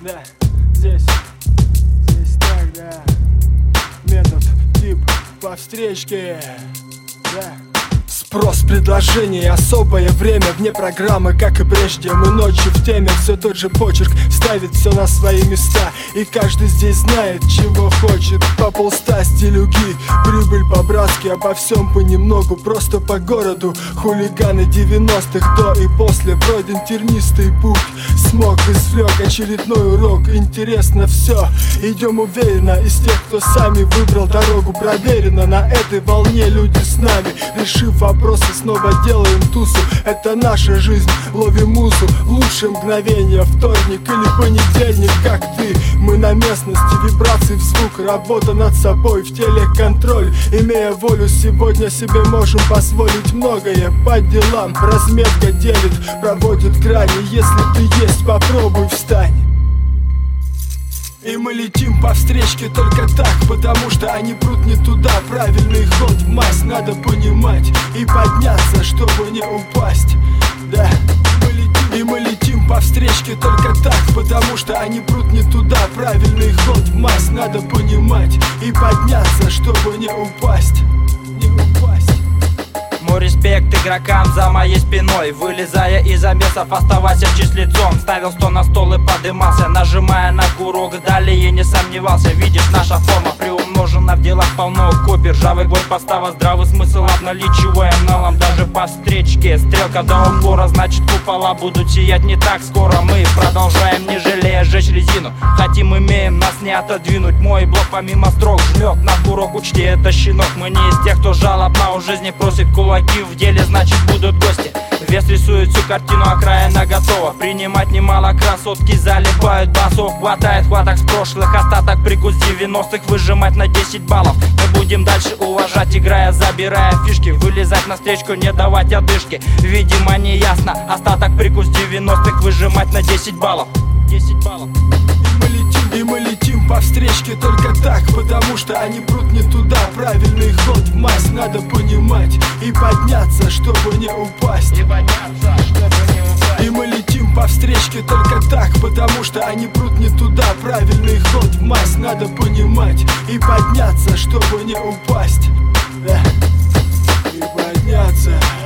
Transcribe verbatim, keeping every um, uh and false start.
Да, здесь, здесь так, да. Метод, тип, по встречке, да. Спрос, предложение, особое время вне программы, как и прежде. Мы ночью в теме, все тот же почерк ставит все на свои места. И каждый здесь знает, чего хочет. По полста стилюги, прибыль по-братски, обо всем понемногу, просто по городу. Хулиганы девяностых до и после, пройден тернистый путь. Смог, извлек очередной урок, интересно все. Идем уверенно, из тех, кто сами выбрал дорогу проверено. На этой волне люди с нами, решив вопрос. Просто снова делаем тусу, это наша жизнь, ловим музу. Лучшее мгновение, вторник или понедельник, как ты. Мы на местности, вибрации в звук, работа над собой, в теле контроль. Имея волю, сегодня себе можем позволить многое. По делам разметка делит, проводит грани. Если ты есть, попробуй встань. И мы летим по встречке только так, потому что они прут не туда. Правильный ход в масть надо понимать и подняться, чтобы не упасть. Да, мы летим, и мы летим по встречке только так, потому что они прут не туда. Правильный ход в масть надо понимать и подняться, чтобы не упасть. Не упасть. Мой респект игрокам за моей спиной. Вылезая из замесов, оставайся чист лицом. Ставил сто на стол и подымался, нажимая на курок, далее не сомневался. Видишь, наша форма приумножена, в делах полно копий. Ржавый гвоздь постава, здравый смысл обналичиваем налом даже по встречке. Стрелка до упора, значит купола будут сиять не так скоро. Мы продолжаем, не жалея, жечь резину. Хотим, имеем, нас не отодвинуть. Мой блок помимо строк жмет на курок, учти, это щенок. Мы не из тех, кто жалобно у жизни просит кулаки. В деле, значит, будут гости. Вес рисует всю картину, окраина готова. Принимать немало, красотки залипают басов. Хватает хваток с прошлых, остаток прикус девяностых. Выжимать на десять баллов. Мы будем дальше уважать, играя, забирая фишки. Вылезать на встречку, не давать одышки. Видимо, не ясно, остаток прикус девяностых. Выжимать на десять баллов. десять баллов. И мы летим, и мы летим по встречке только так, потому что они прут не туда. Правильный ход в масть надо понимать и подняться, чтобы не упасть. И подняться, чтобы не упасть. И мы летим по встречке только так, потому что они прут не туда. Правильный ход в масть надо понимать и подняться, чтобы не упасть. Да. И подняться.